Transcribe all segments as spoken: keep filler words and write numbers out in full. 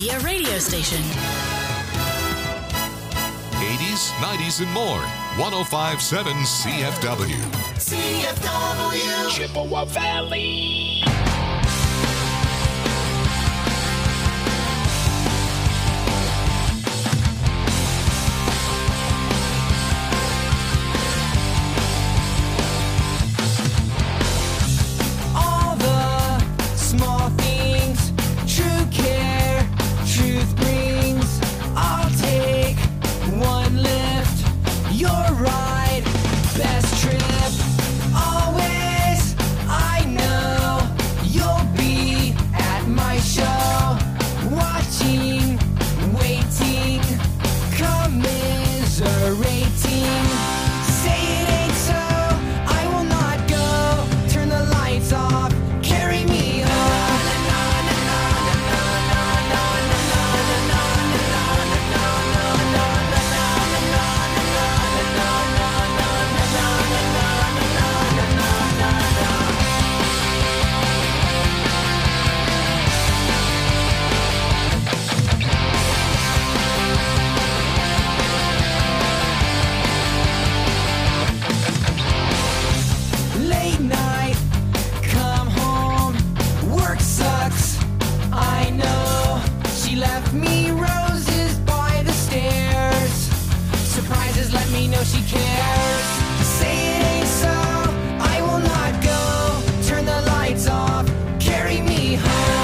A radio station. eighties, nineties, and more. one oh five point seven C F W. C F W. Chippewa Valley. All the small things, true care, truth brings. I'll take one lift, your ride, best trip. Always, I know you'll be at my show, watching, waiting, commiserating. Say it ain't so, I will not go. Turn the lights off, carry me home. Late night, come home, work sucks, I know. She left me roses by the stairs. Surprises let me know she cares. Say it ain't so, I will not go. Turn the lights off, carry me home.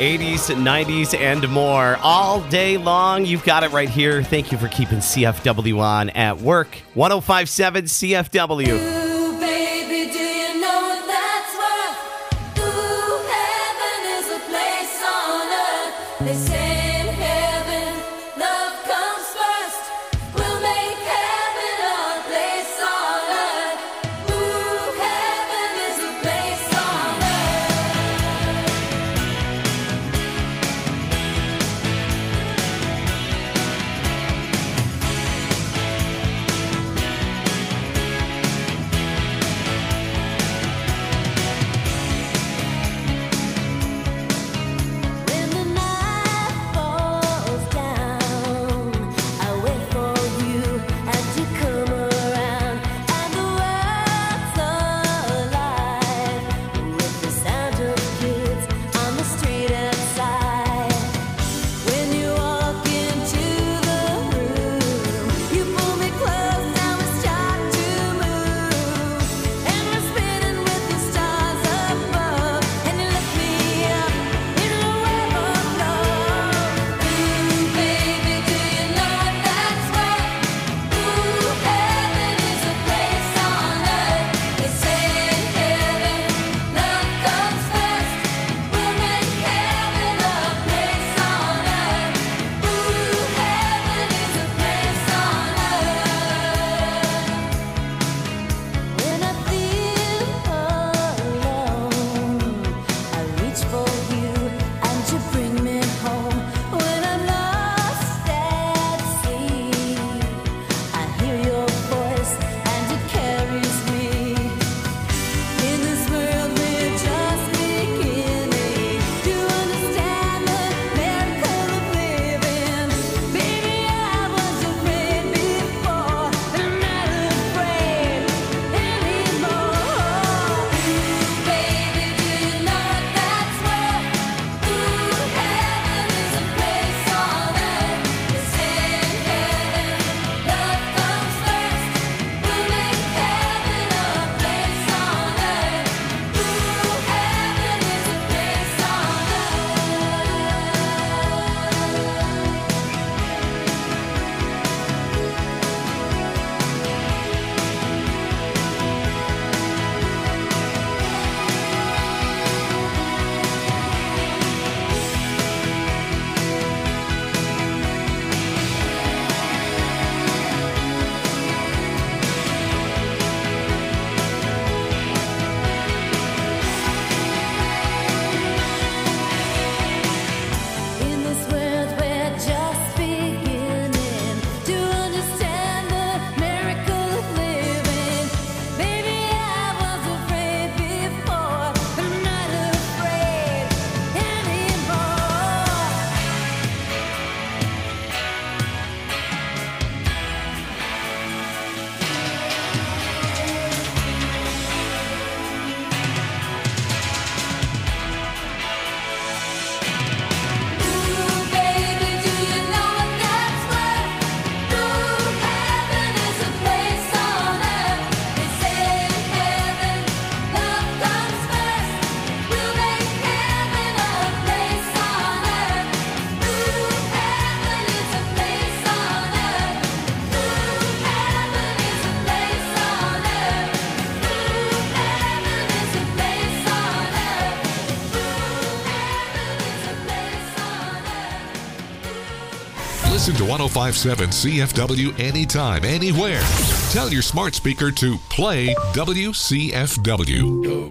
eighties, nineties, and more. All day long, you've got it right here. Thank you for keeping C F W on at work. one oh five point seven C F W. Ooh, baby, do you know what that's worth? Ooh, heaven is a place on earth. They say in heaven, love comes first. We'll make heaven a place on earth. Ooh, heaven is a place on earth. When the night falls down, I wait for you and you come around, and the world's alive with the sound of kids on the street outside. When you walk into the room, you pull me close and we start to move, and we're spinning with the stars above, and you lift me up in a web of love. Ooh, baby, do you know what that's worth? Ooh, heaven is a place on earth. They say in heaven, love comes first. We'll make heaven a place on earth. Ooh, heaven is a place on earth. When I feel alone, I reach for you and you bring me home. When I'm lost at sea, I hear your voice and it carries me. In this world we're just beginning to understand the miracle of living. Baby, I was afraid before, but I'm not afraid anymore. Ooh, baby, do you know what that's worth? Ooh, heaven is a place on earth. They say in heaven, love comes first. We'll make heaven a place on earth. Ooh, heaven is a place on In this world we're just beginning to understand the miracle of living. Baby, I was afraid before, but I'm not afraid anymore. Ooh, baby, do you know what that's worth? Ooh, heaven is a place on earth. They say in heaven, love comes first. We'll make heaven a place on earth. Ooh, heaven is a place on earth. Ooh, heaven is a place on earth. Ooh, heaven is a place on earth. Ooh, heaven is a place on earth. Listen to one oh five point seven C F W anytime, anywhere. Tell your smart speaker to play W C F W.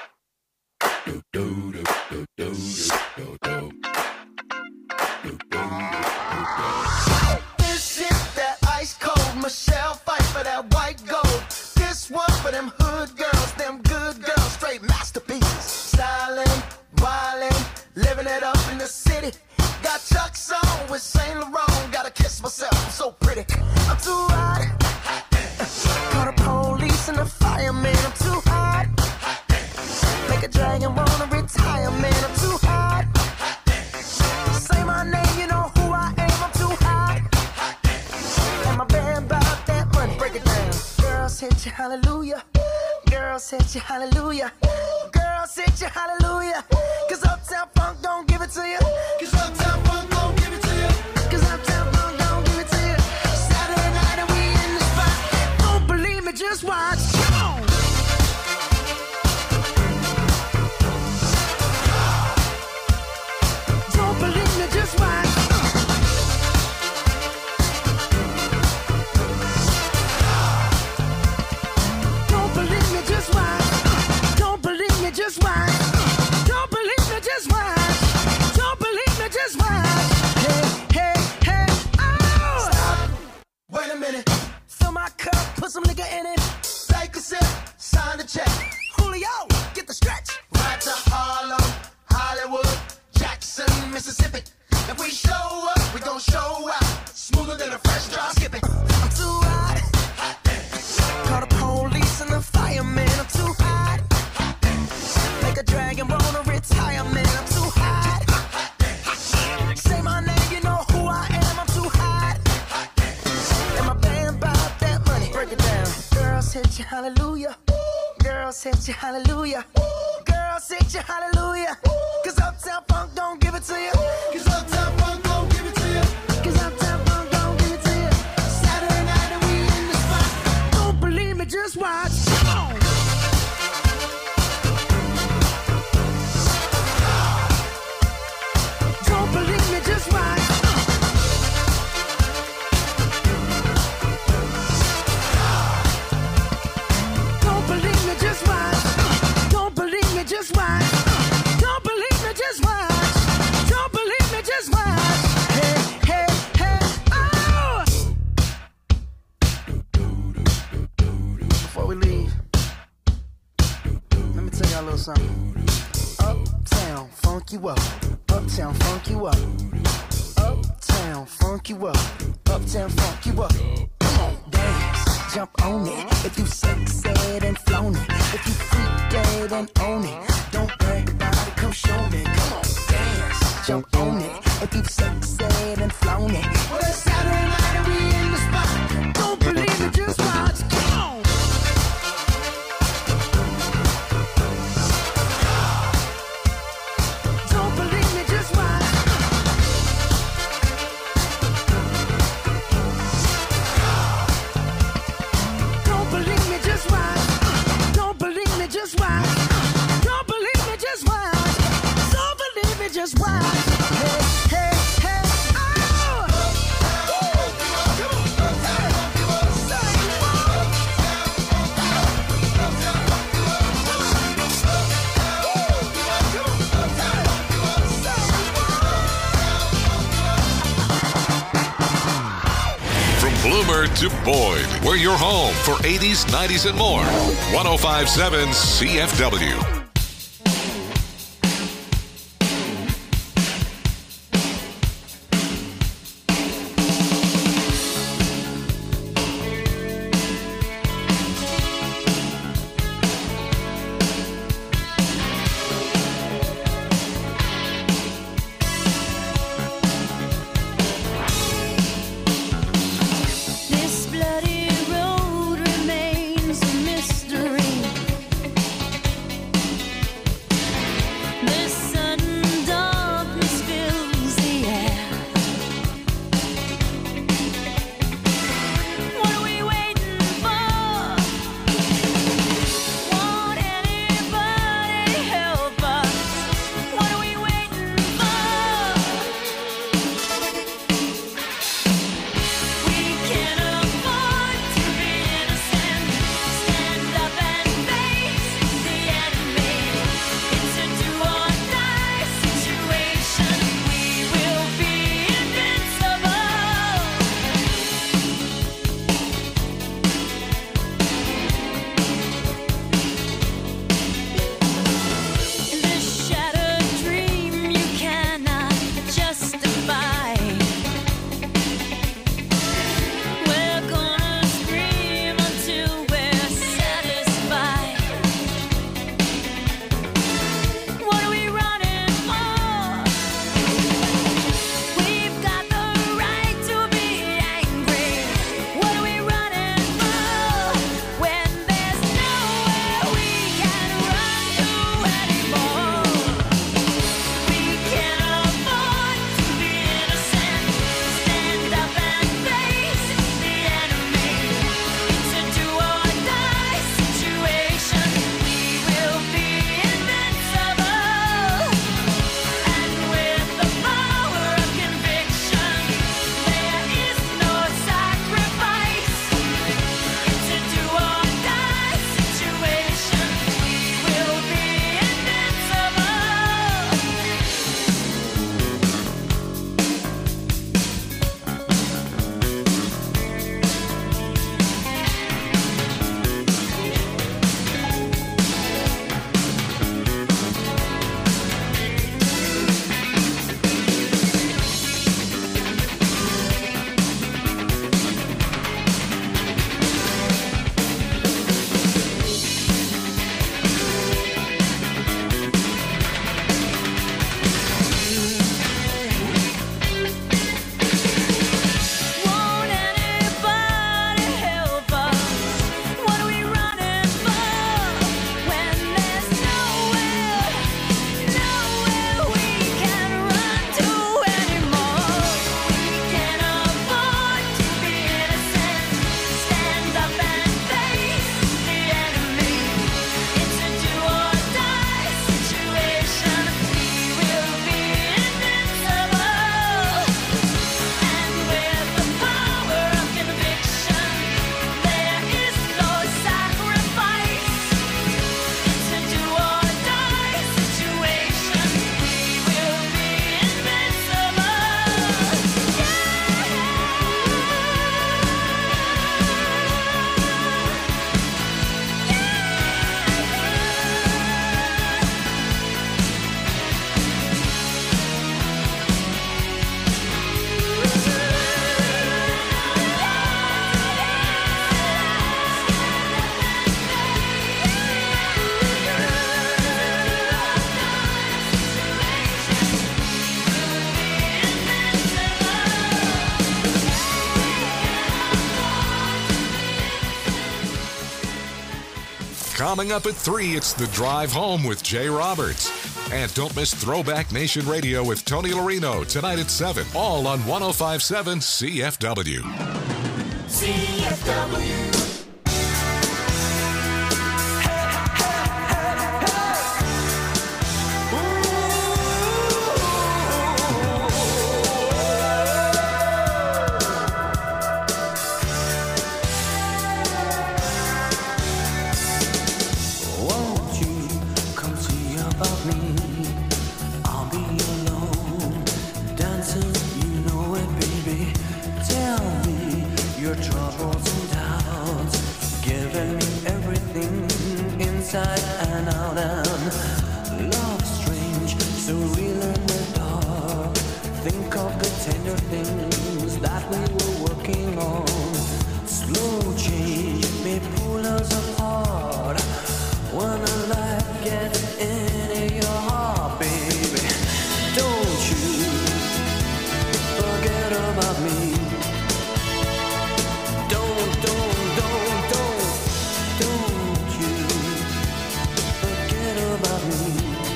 This is that ice cold Michelle fight for that white gold. This one for them hood girls, them good girls, straight masterpieces. Stylin', wildin', living it up in the city. Got Chuck's on with Saint Laurent. Gotta kiss myself, I'm so pretty. I'm too hot. Call the police and the fireman. I'm too hot. Make a dragon wanna retire, man. I'm too hot. Say my name, you know who I am. I'm too hot. And my band bought that money. Break it down. Girls hit you, hallelujah. Girls hit you, hallelujah. Girls Girls hit you, hallelujah. Cause Uptown Funk don't give it to you. Cause Uptown Funk don't give it to you. Cause Uptown Funk don't give it to you. Saturday night and we in the spot. Don't believe me, just watch. Come on. Don't believe me, just watch. Don't believe me, just watch. Don't believe me, just watch. Don't believe me, just watch. Don't believe me, just watch. Hey, hey, hey, oh! Stop. Wait a minute. Fill my cup, put some nigga in it. Take a sip, sign the check. Julio, get the stretch. Right to Harlem, Hollywood, Jackson, Mississippi. If we show up, we gon' show out. Smoother than a fresh drop skipping. I'm too hot. Hot dance. Call the police and the fireman. I'm too hot. Hot dance. Make a dragon wanna retire, man. I'm too hot. Hot dance. Say my name, you know who I am. I'm too hot. Hot dance. And my band bought that money. Break it down. Girls hit you, hallelujah. Girls hit you, hallelujah. Girls hit you, hallelujah. Cause Uptown Funk don't give it to you. Cause Uptown Funk don't give it to you. Cause Uptown Funk don't give it to you. Saturday night and we in the spot. Don't believe me, just watch. Come on. Don't believe me, just watch. Don't believe me, just watch. Don't believe me, just watch. Don't believe me, just watch. Don't believe me, just watch. Hey, hey, hey, oh! Before we leave, let me tell y'all a little something. Uptown, funk you up. Uptown, funk you up. Uptown, funk you up. Uptown, funk you up. Come on, dance, jump on it. If you sexed and flown it. If you freak dead and own it. Don't brag about it, come show me. Come on, dance, jump on it. If you sexed and flown it. Well, it's Saturday night and we in the spot. Don't believe it, just watch. Come on. Don't believe me, just watch. Don't believe me, just watch. Don't believe me, just watch. Don't believe me, just watch. Don't believe me, just watch. Hey, hey, hey, oh! From Bloomer to Boyd, we're your home for eighties, nineties, and more. one oh five point seven C F W. This bloody road remains a mystery. Coming up at three, it's The Drive Home with Jay Roberts. And don't miss Throwback Nation Radio with Tony Larino tonight at seven, all on one oh five point seven C F W. C F W. Won't you come see about me? I'll be alone, dancing, you know it, baby. Tell me your troubles and doubts, giving me everything inside and out. And love strange, so real in the dark. Think of the tender things that we were working on. Slow change may pull us apart. When a life gets into your heart, baby, don't you forget about me. Don't, don't, don't, don't, don't you forget about me.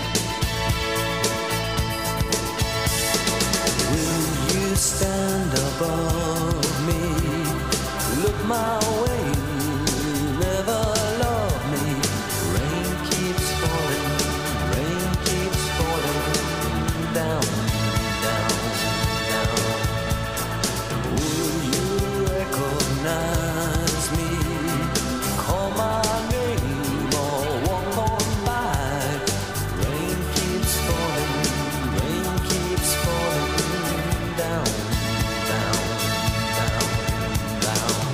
Will you stand above me? Look my way, never love me. Rain keeps falling, rain keeps falling down, down, down. Will you recognize me? Call my name or walk on by. Rain keeps falling, rain keeps falling down, down, down, down.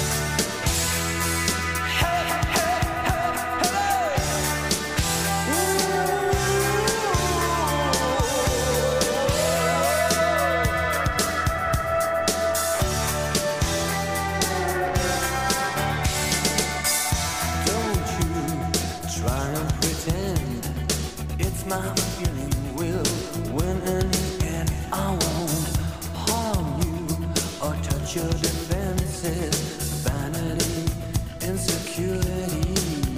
Don't you try and pretend it's my feeling will win in the end. I won't harm you or touch your defenses. Vanity, insecurity.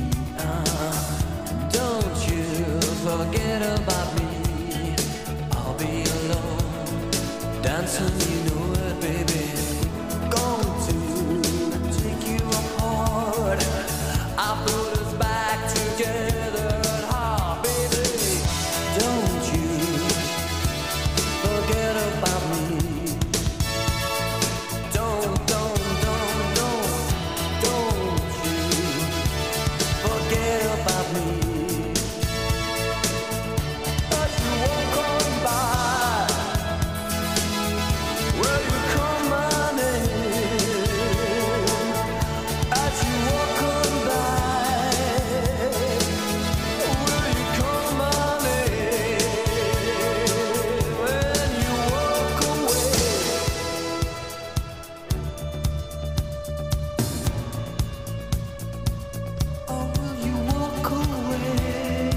Ah, don't you forget about me. I'll be alone, dancing, you know it, baby. Going to take you apart. I put us back together at heart, baby. Don't you forget about me. Don't, don't, don't, don't, don't you forget about me. But you won't come by. Will you come my name? As you walk on by, will you come my name? When you walk away, or will you walk away?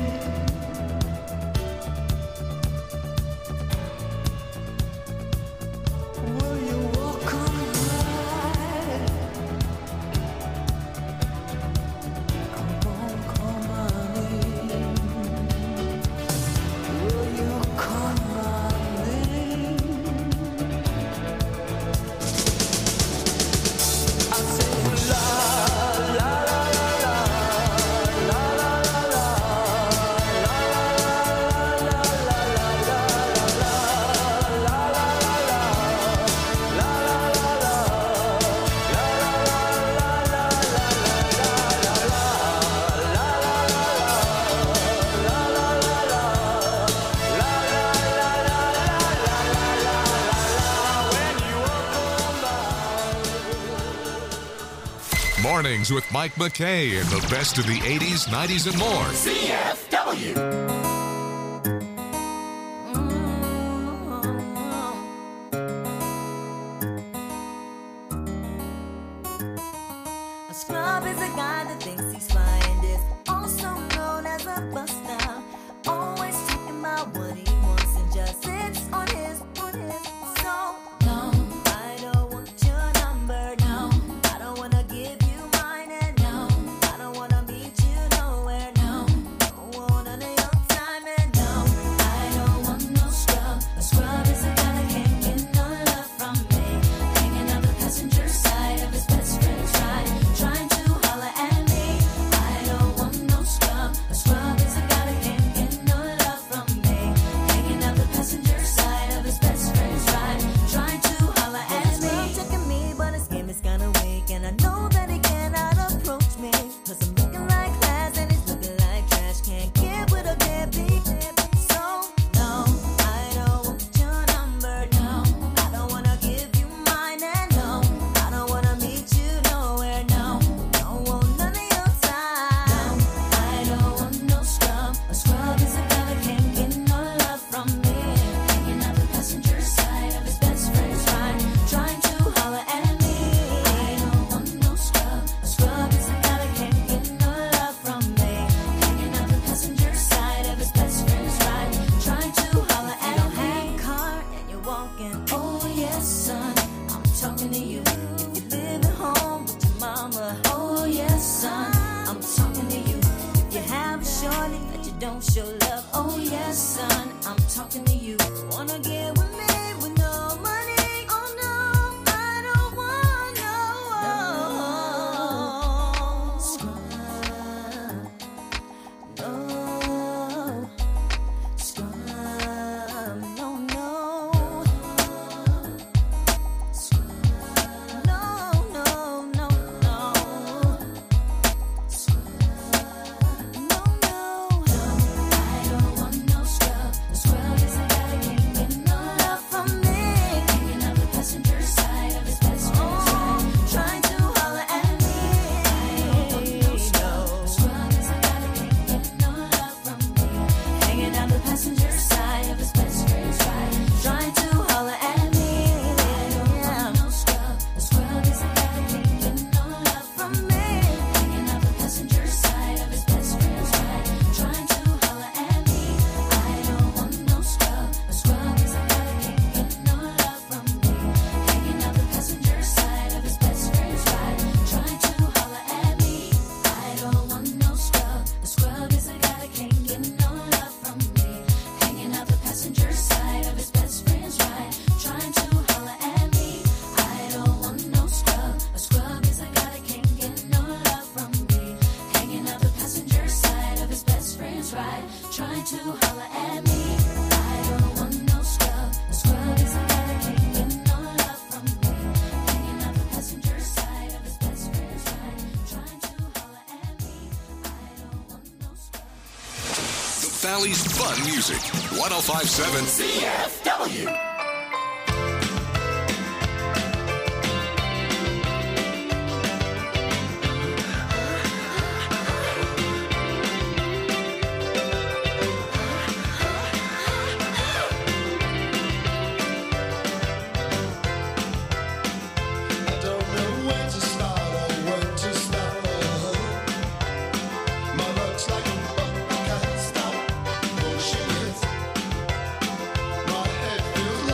Will you walk on by? Come on, call my name. Will you call my name? I say la la la la la la la la Mornings with Mike McKay and the best of the eighties, nineties, and more. C F W. A scrub is a guy that thinks he's fly and is also known as a buster. Always talking about what he wants and just sits on his, on his. So, no, I don't want your number, no. I don't wanna give you mine and no, I don't wanna meet you won't show love. Oh yes, son, I'm talking to you. Wanna get with me with no money? Oh no, I don't want no scrub. No scrub. No, no. No, no, no, no. No, no. I don't want no scrub. The scrub is a guy that can't get no love from me. Hanging out the passenger side of his best friend's ride, trying to holler at me. I don't want no scrub. The scrub is a guy that can't get no love from me. Hanging out the passenger side of his best friend's ride, trying to holler at me. I don't want no scrub. The scrub is a guy that can't get no love from me. Hanging out the passenger side of his best friend's ride, trying to holler at me. I don't want no scrub. The scrub is a guy that can't get no love from me. Hanging out the passenger side of his best friend's ride, trying to holler at me. I don't want no scrub. The scrub is a guy that can't get no love from me. Hanging out the passenger side of his best friend's ride, trying to holler at me. I don't want no scrub. A scrub is a guy that can't get no love from me. Hanging out the passenger side of his best friend's ride, trying to holler at me. I don't want no scrub. A scrub is a guy that can't get no love from me. Hanging out the passenger side of his best friend's ride, trying to holler at me. I don't want no scrub. The Valley's fun music. one oh five point seven C F W. I don't know where to start or where to stop. My luck's like a buck, can't stop. Bullshit. My head feels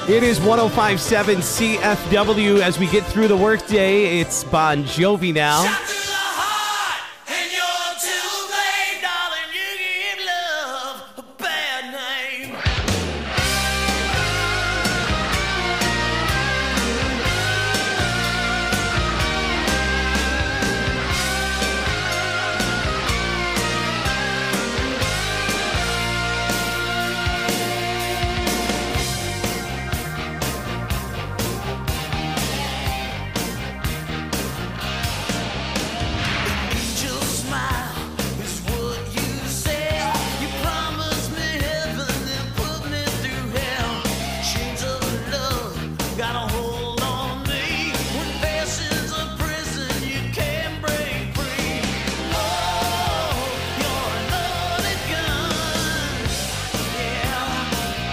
It is one oh five point seven C F W. As we get through the workday, it's Bon Jovi now. Shot through the heart, and you're to blame, darling. You give love a bad name. Angel smile is what you said. You promised me heaven, then put me through hell. Chains of love got a hold on me. When passion's a prison, you can't break free. Oh, you're a loaded gun. Yeah.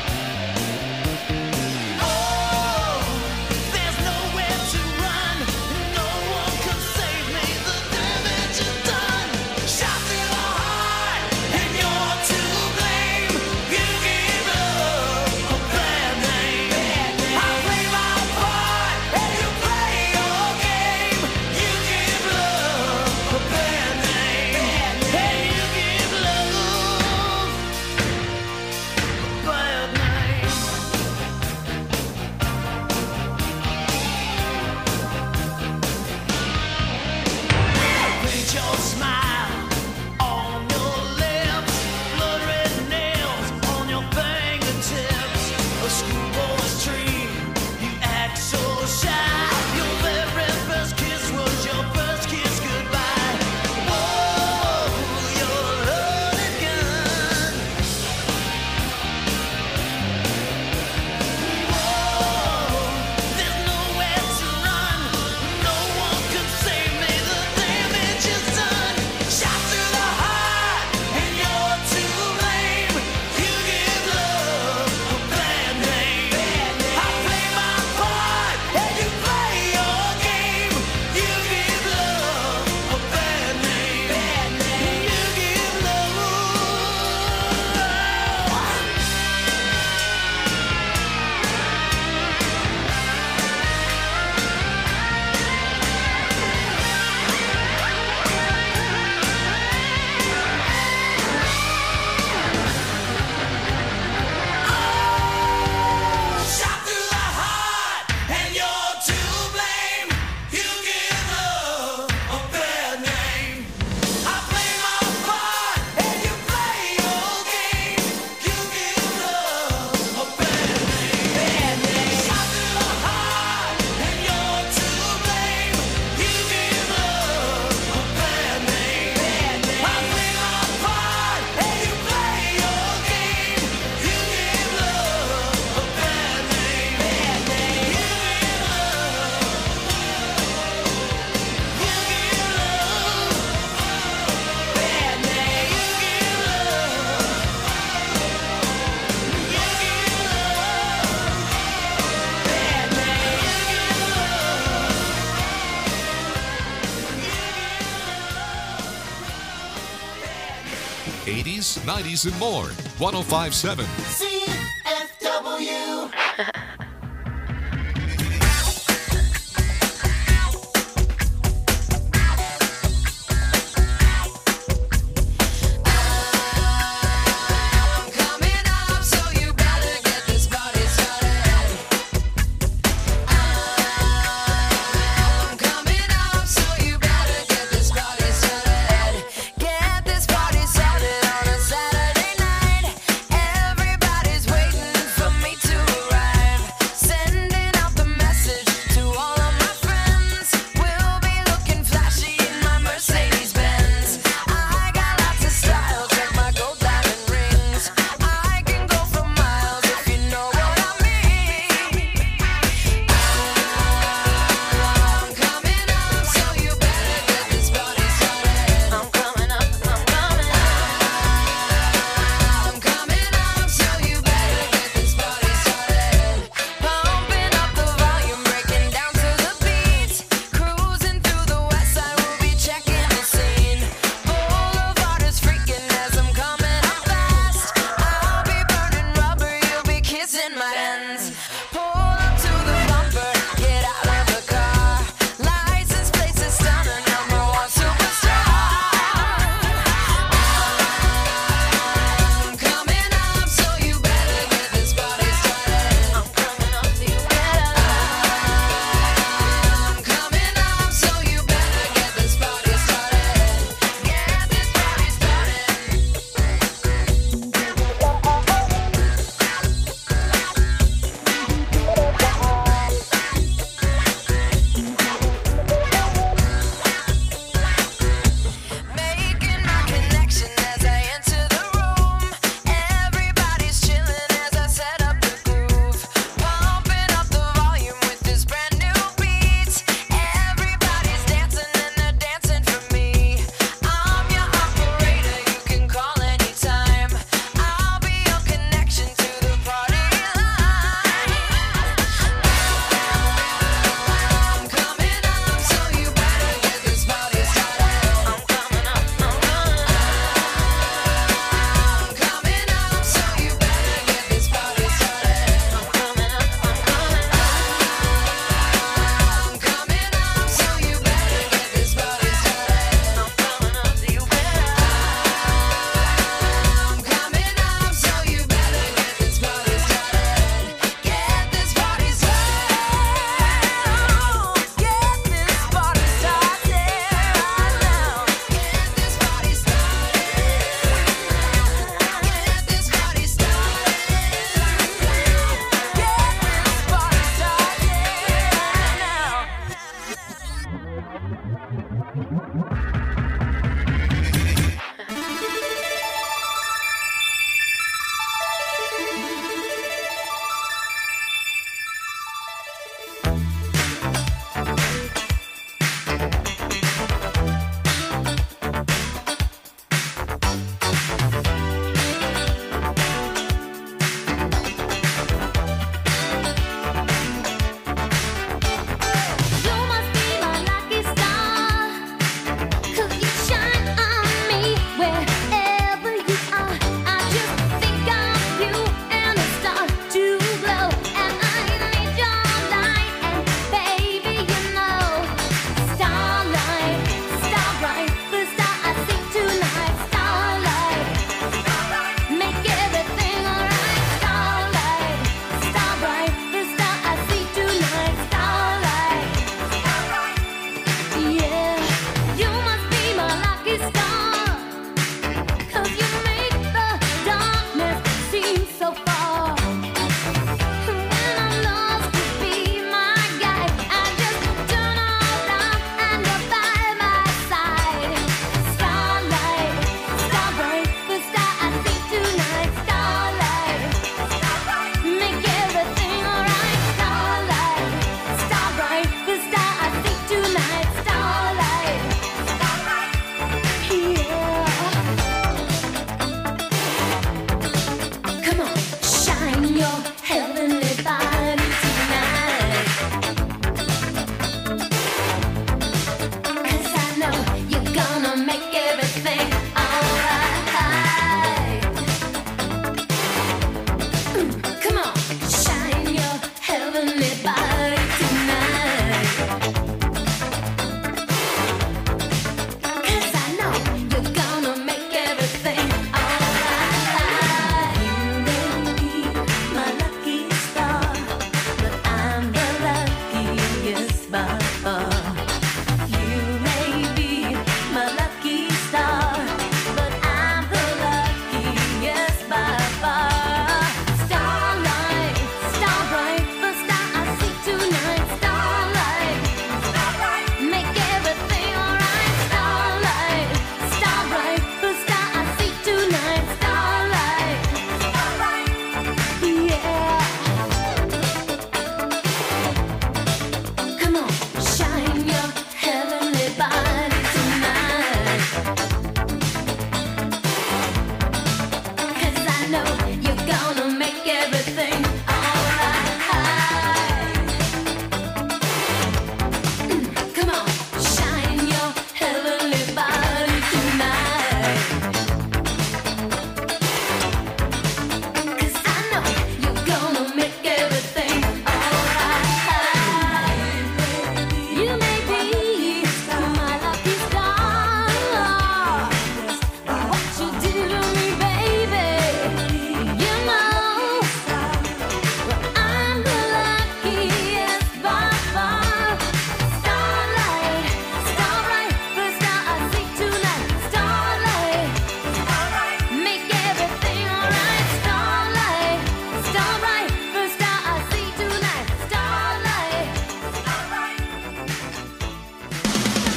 Oh, there's nowhere to run. No one can save me. The damage is done. Shot through the heart, and you're to blame. You give love a bad name. I play my part, and you play your game. You give love a bad name. And you give love a bad name. Paint your smile on your lips, blood red nails on your fingertips. A schoolboy's dream, you act so shy. Your very first kiss was your first kiss goodbye. Oh, you're a loaded gun. Oh, there's nowhere to run. No one can save me. The damage is done. Shot through the heart, and you're to blame. You give love a bad name. I play my part, and you play your game. You give love a bad name. You give love. Shot through the heart, and you're to blame. You give love a bad name. I play my part, and you play your game. You give love a bad name. Shot through the heart, and you're to blame. You give love a bad name. I play my part, and you play your game. You give love a bad name. You give eighties, nineties, and more. one oh five point seven. C F W. Coming up, so you better get this party started. I'm coming up, so you better get this party started. Get this party started on a Saturday night. Everybody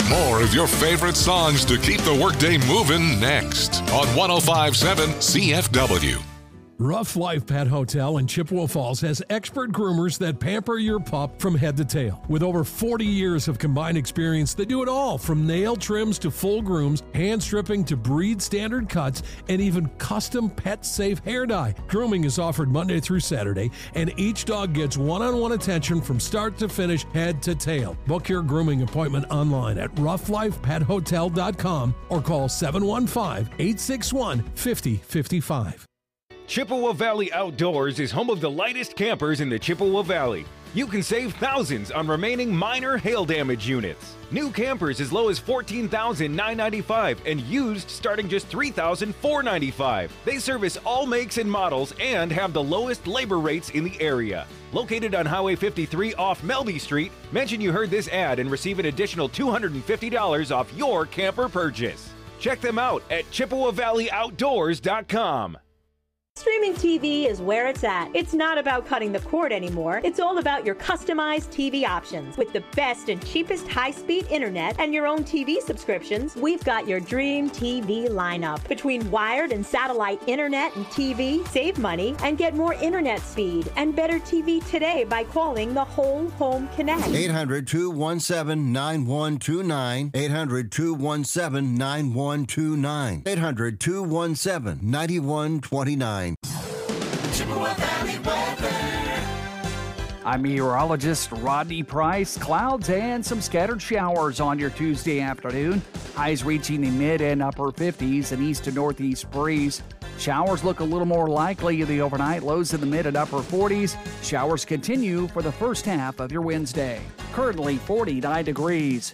More of your favorite songs to keep the workday moving next on one oh five point seven C F W. Rough Life Pet Hotel in Chippewa Falls has expert groomers that pamper your pup from head to tail. With over forty years of combined experience, they do it all from nail trims to full grooms, hand stripping to breed standard cuts, and even custom pet-safe hair dye. Grooming is offered Monday through Saturday, and each dog gets one-on-one attention from start to finish, head to tail. Book your grooming appointment online at rough life pet hotel dot com or call seven one five, eight six one, five oh five five. Chippewa Valley Outdoors is home of the lightest campers in the Chippewa Valley. You can save thousands on remaining minor hail damage units. New campers as low as fourteen thousand nine hundred ninety-five dollars and used starting just three thousand four hundred ninety-five dollars. They service all makes and models and have the lowest labor rates in the area. Located on Highway fifty-three off Melby Street, mention you heard this ad and receive an additional two hundred fifty dollars off your camper purchase. Check them out at chippewa valley outdoors dot com. Streaming T V is where it's at. It's not about cutting the cord anymore. It's all about your customized T V options. With the best and cheapest high-speed internet and your own T V subscriptions, we've got your dream T V lineup. Between wired and satellite internet and T V, save money and get more internet speed and better T V today by calling the Whole Home Connect. eight hundred, two one seven, nine one two nine. eight hundred, two one seven, nine one two nine. eight hundred, two one seven, nine one two nine. Chippewa Valley weather. I'm meteorologist Rodney Price. Clouds and some scattered showers on your Tuesday afternoon. Highs reaching the mid and upper fifties, an east to northeast breeze. Showers look a little more likely in the overnight, lows in the mid and upper forties. Showers continue for the first half of your Wednesday. Currently forty-nine degrees.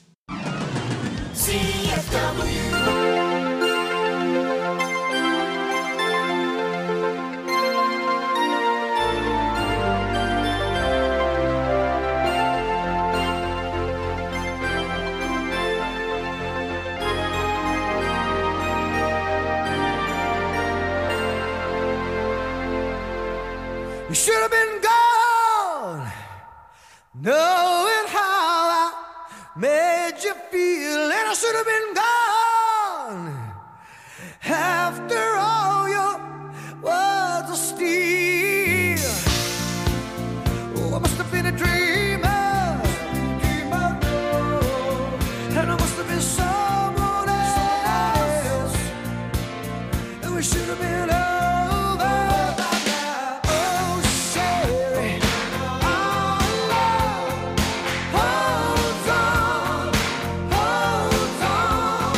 C F W. You should have been gone, knowing how I made you feel, and I should have been gone after all your words of steel. Oh, I must have been a dreamer, dreamer, no, and I must have been someone else, and we should have been over. Hold on, hold on.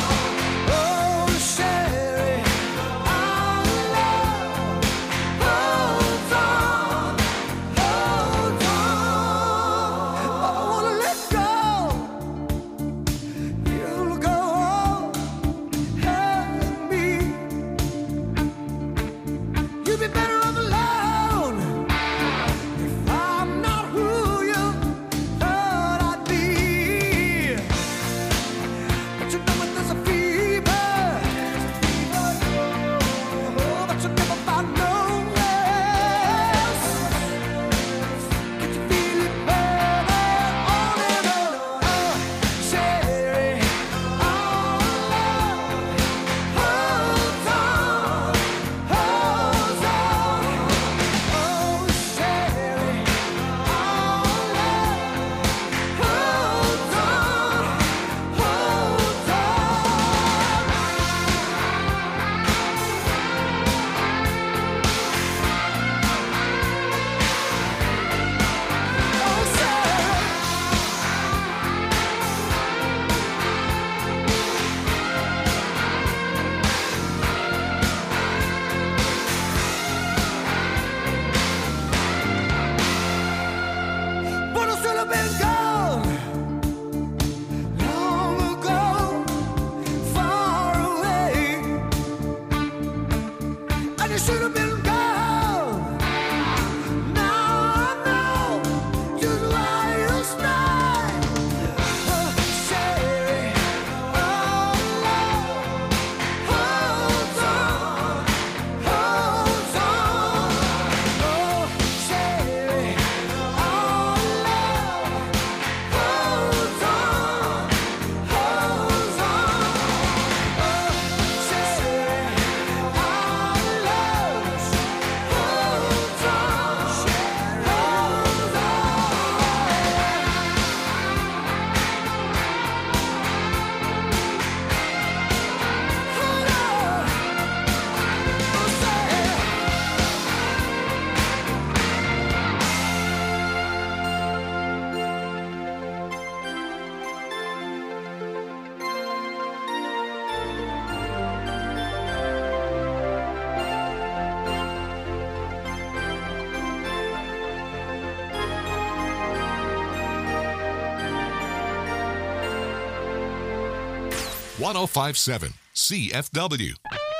one oh five point seven C F W.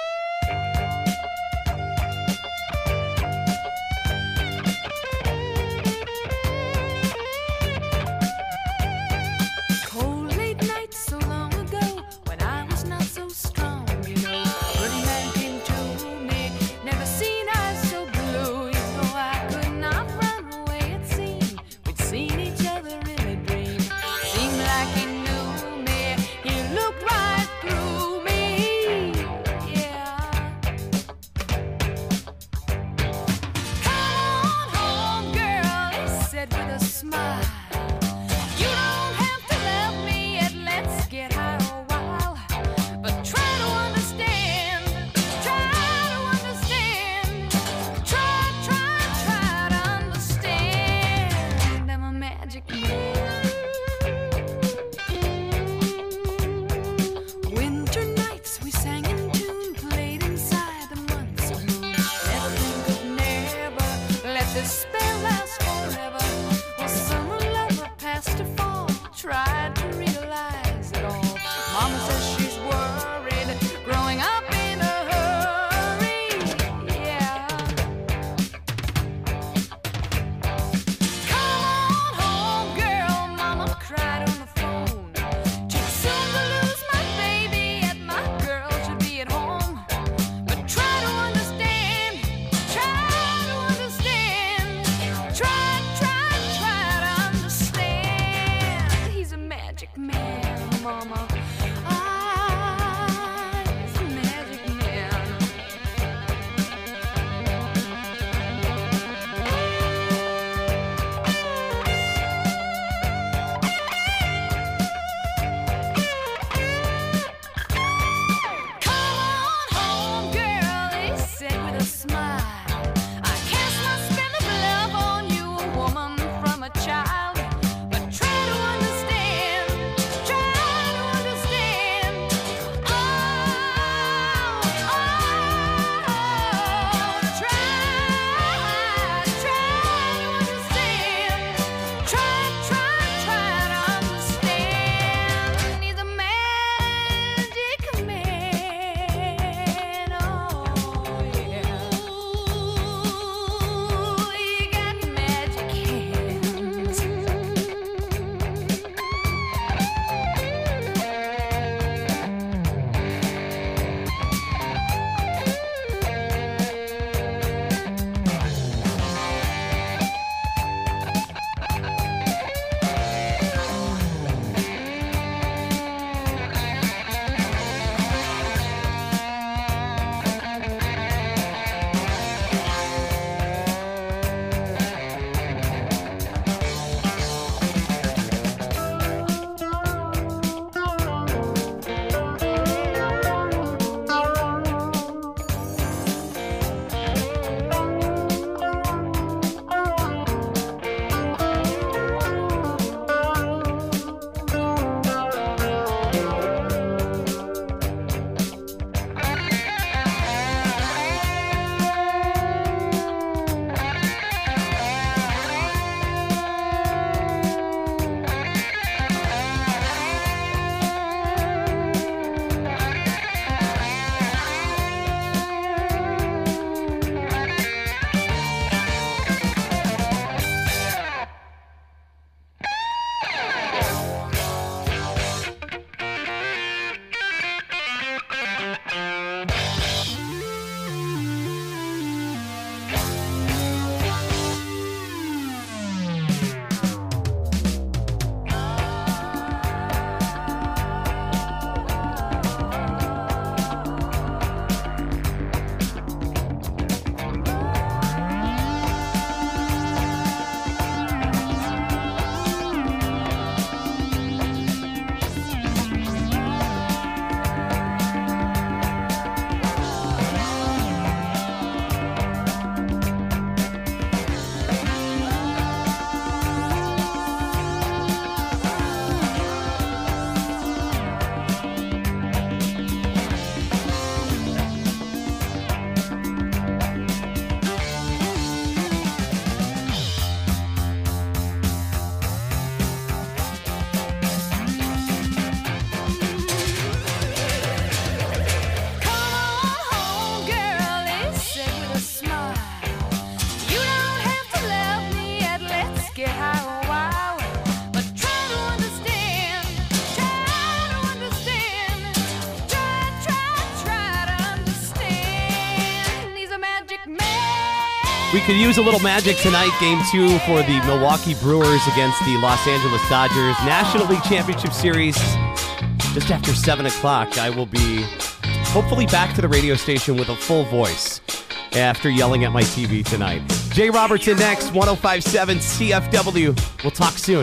Cold late nights so long ago when I was not so strong, you know. Pretty man came to me, never seen eyes so blue. You know I could not run away, it seemed. We'd seen each other in a dream. Seemed like he knew me, he looked right through me. Yeah. Come on home, girl, he said with a smile. You don't have to love me yet, let's get high a while. But try to understand, try to understand. Try, try, try to understand. I'm a magic man. We could use a little magic tonight. Game two for the Milwaukee Brewers against the Los Angeles Dodgers. National League Championship Series just after seven o'clock. I will be hopefully back to the radio station with a full voice after yelling at my T V tonight. Jay Robertson next, one oh five point seven C F W. We'll talk soon.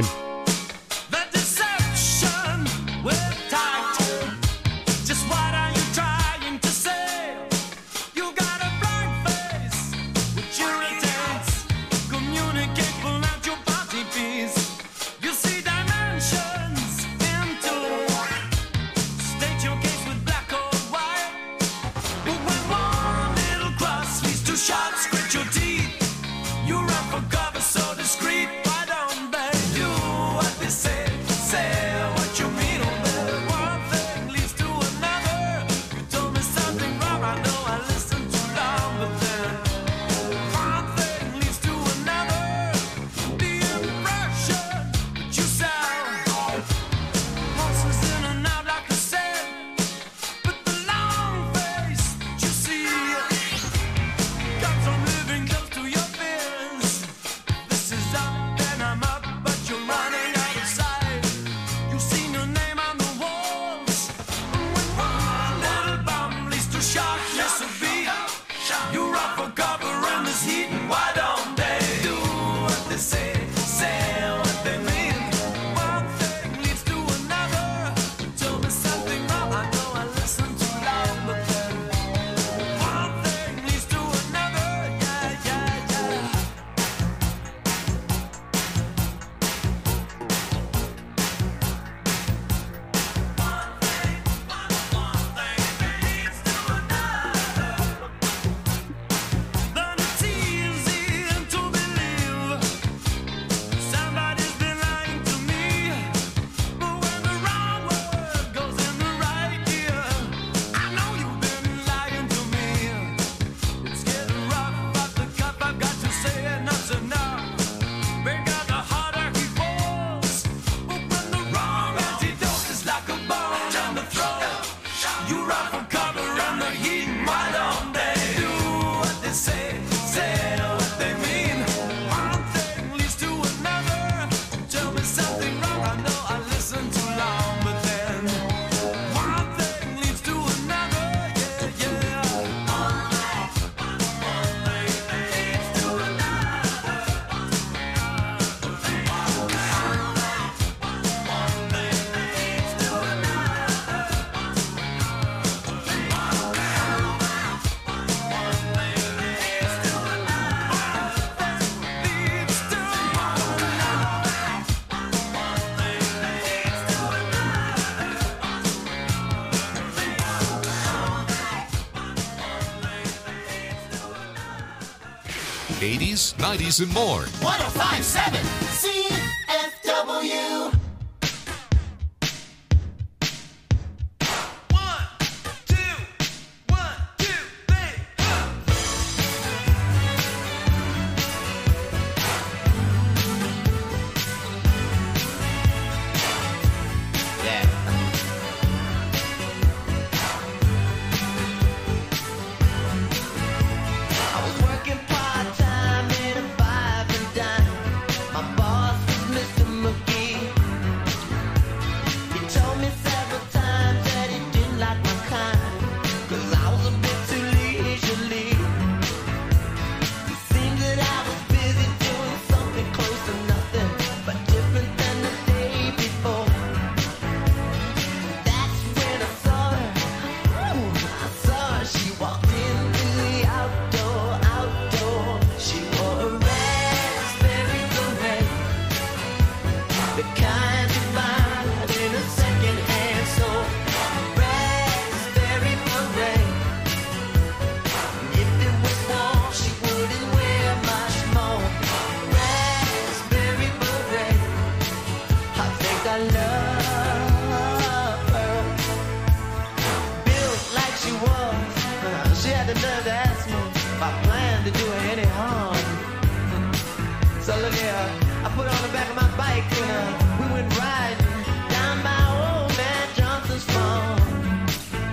eighties, nineties, and more. one oh five point seven C F W.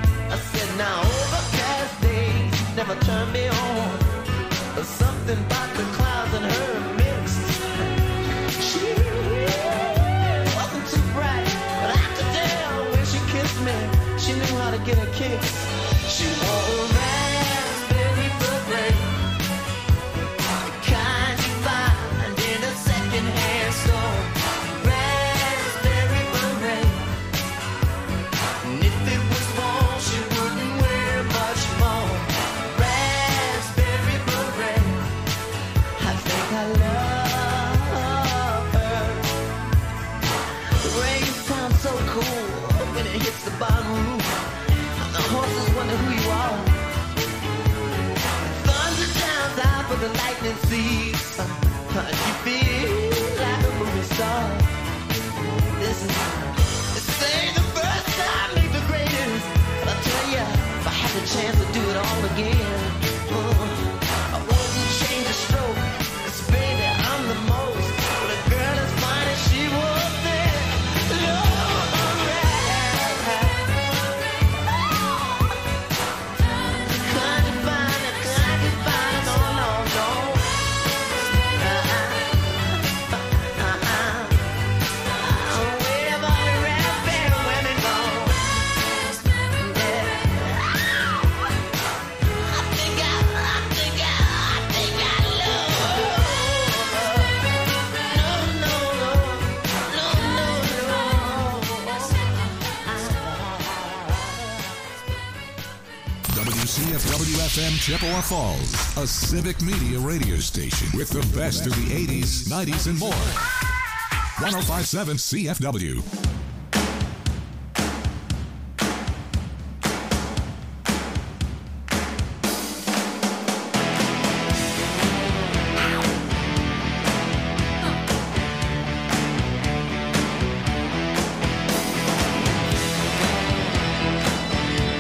Never turn me on, but something about get a kick. She wore a raspberry beret, the kind you find in a second-hand store. Raspberry beret, and if it was warm, she wouldn't wear much more. Raspberry beret, I think I love her. The rain sounds so cool when it hits the bottom roof. The horses wonder who you are. Thunder sounds out, but the lightning sees. You feel like a movie star. This is, this ain't the first time, ain't the greatest. But I tell ya, if I had the chance to do it all again, uh, I wouldn't change a stroke. 'Cause baby, I'm the most. But a girl as fine as she was there. Lord, kind of fine, kind of fine, no, no, no. Uh-uh, uh-uh. Way above the raspberry women go. Yeah. I think I, I think I, I think I love her. No, no, no, no, no, W C F W F M Chippewa Falls, a civic media radio station with the best of the eighties, nineties, and more. one oh five point seven C F W.